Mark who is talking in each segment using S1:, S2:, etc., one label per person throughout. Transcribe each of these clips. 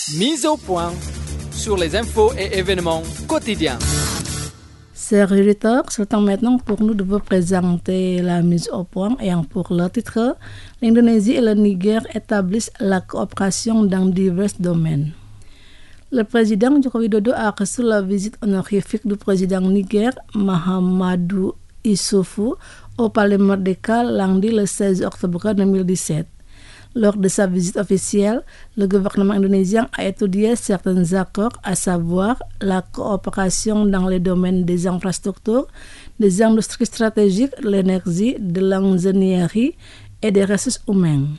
S1: Mise au point sur les infos et événements quotidiens.
S2: Chers auditeurs, c'est le temps maintenant pour nous de vous présenter la mise au point ayant pour le titre « L'Indonésie et le Niger établissent la coopération dans divers domaines ». Le président Joko Widodo a reçu la visite honorifique du président Niger, Mahamadou Issoufou, au Palais Merdeka lundi le 16 octobre 2017. Lors de sa visite officielle, le gouvernement indonésien a étudié certains accords, à savoir la coopération dans les domaines des infrastructures, des industries stratégiques, de l'énergie, de l'ingénierie et des ressources humaines.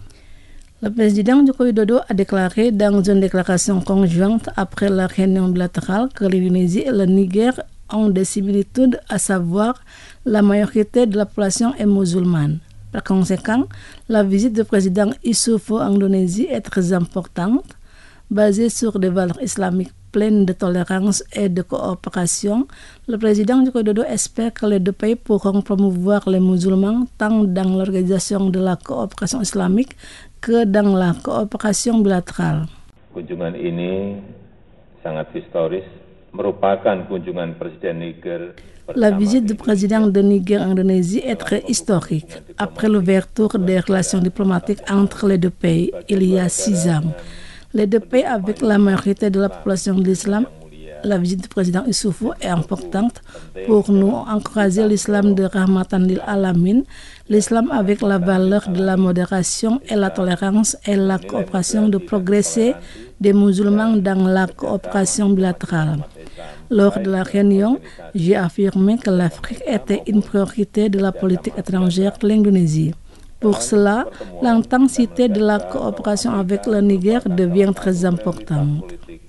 S2: Le président Joko Widodo a déclaré dans une déclaration conjointe après la réunion bilatérale que l'Indonésie et le Niger ont des similitudes, à savoir la majorité de la population est musulmane. Par conséquent, la visite du président Issoufou en Indonésie est très importante, basée sur des valeurs islamiques pleines de tolérance et de coopération. Le président Joko Widodo espère que les deux pays pourront promouvoir les musulmans tant dans l'organisation de la coopération islamique que dans la coopération bilatérale.
S3: Kunjungan ini sangat historis, merupakan kunjungan Presiden Niger.
S2: La visite du président de Niger en Indonésie est très historique. Après l'ouverture des relations diplomatiques entre les deux pays, il y a 6 ans. Les deux pays avec la majorité de la population de l'islam, la visite du président Issoufou est importante pour nous encourager l'islam de Rahmatan lil Alamin, l'islam avec la valeur de la modération et la tolérance et la coopération de progresser des musulmans dans la coopération bilatérale. Lors de la réunion, j'ai affirmé que l'Afrique était une priorité de la politique étrangère de l'Indonésie. Pour cela, l'intensité de la coopération avec le Niger devient très importante.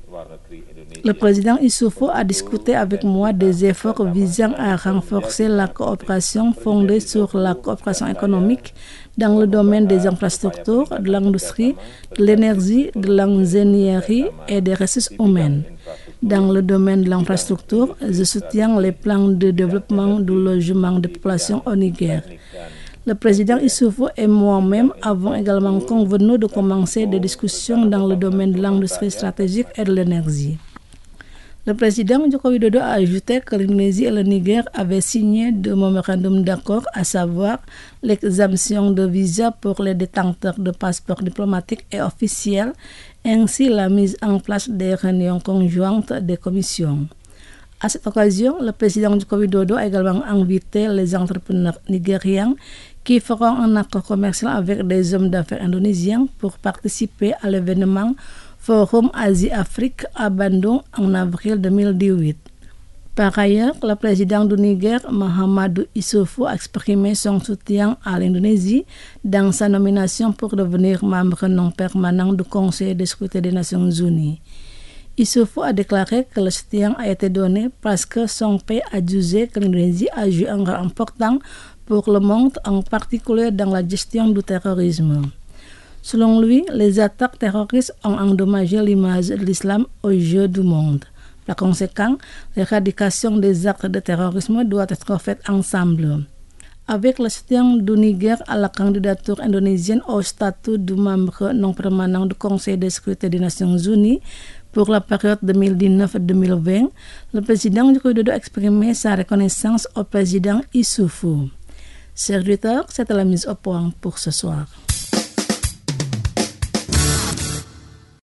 S2: Le président Issoufou a discuté avec moi des efforts visant à renforcer la coopération fondée sur la coopération économique dans le domaine des infrastructures, de l'industrie, de l'énergie, de l'ingénierie et des ressources humaines. Dans le domaine de l'infrastructure, je soutiens les plans de développement du logement des populations au Niger. Le président Issoufou et moi-même avons également convenu de commencer des discussions dans le domaine de l'industrie stratégique et de l'énergie. Le président Joko Widodo a ajouté que l'Indonésie et le Niger avaient signé deux mémorandums d'accord, à savoir l'exemption de visa pour les détenteurs de passeports diplomatiques et officiels, ainsi la mise en place des réunions conjointes des commissions. À cette occasion, le président Joko Widodo a également invité les entrepreneurs nigériens qui feront un accord commercial avec des hommes d'affaires indonésiens pour participer à l'événement Forum Asie-Afrique à Bandung en avril 2018. Par ailleurs, le président du Niger, Mahamadou Issoufou, a exprimé son soutien à l'Indonésie dans sa nomination pour devenir membre non permanent du Conseil de sécurité des Nations Unies. Issoufou a déclaré que le soutien a été donné parce que son pays a jugé que l'Indonésie a joué un rôle important pour le monde, en particulier dans la gestion du terrorisme. Selon lui, les attaques terroristes ont endommagé l'image de l'islam aux yeux du monde. Par conséquent, l'éradication des actes de terrorisme doit être faite ensemble. Avec le soutien du Niger à la candidature indonésienne au statut de membre non permanent du Conseil de sécurité des Nations Unies pour la période 2019-2020, le président Joko Widodo a exprimé sa reconnaissance au président Issoufou. Chers auditeurs, c'était la mise au point pour ce soir.